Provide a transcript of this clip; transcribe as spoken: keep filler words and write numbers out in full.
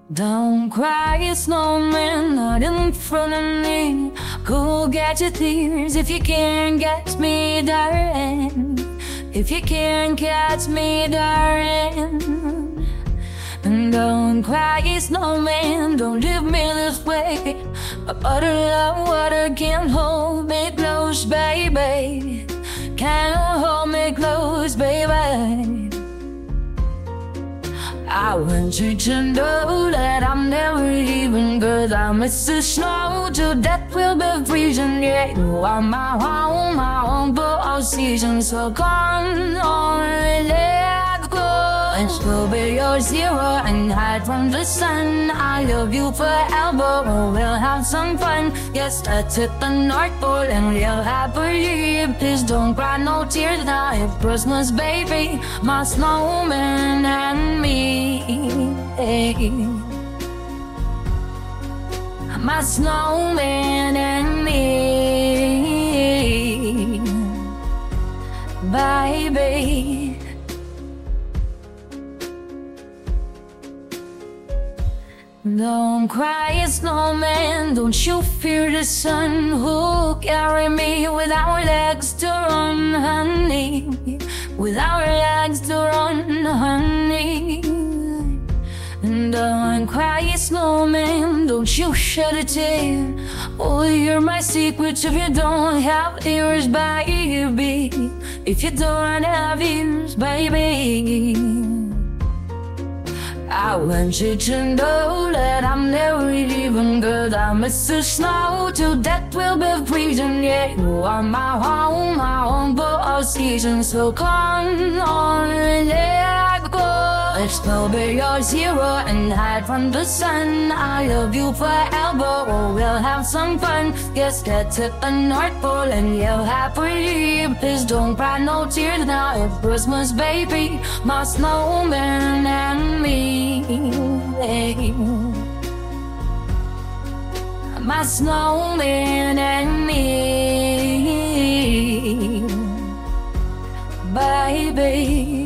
Don't cry, snowman, not in front of me. Go get your tears if you can't catch me, darling. If you can't catch me, darling. And don't cry, snowman, don't leave me this way. A bottle of water can't hold me close, baby. Can't hold me close, baby. I want you to know that I'm never leaving, 'cause I miss the snow till death will be freezing. Yeah, you are my home, my home for all seasons. So come on, let's go. And still be your zero and hide from the sun. I love you forever, oh, we'll have some fun. Yes, let's hit the North Pole and live happily. Please don't cry no tears now, it's Christmas, baby. My snowman and me, hey. My snowman and me, baby. Don't cry, snowman, don't you fear the sun. Who'll carry me without legs to run, honey? Without legs to run, honey. And don't cry, snowman, don't you shed a tear. Oh, you're my secrets if you don't have ears, baby. If you don't have ears, baby. I want you to know that I'm never leaving, 'cause I miss the snow till death will be freezing. Yeah, you are my home, my home for all seasons. So come on, let's go. Let's still be your zero and hide from the sun. I love you forever, oh, we'll have some fun. Yes, let's hit the North Pole and live happily. Please don't cry no tears now, it's Christmas, baby. My snowman and me, hey. My snowman and me, baby.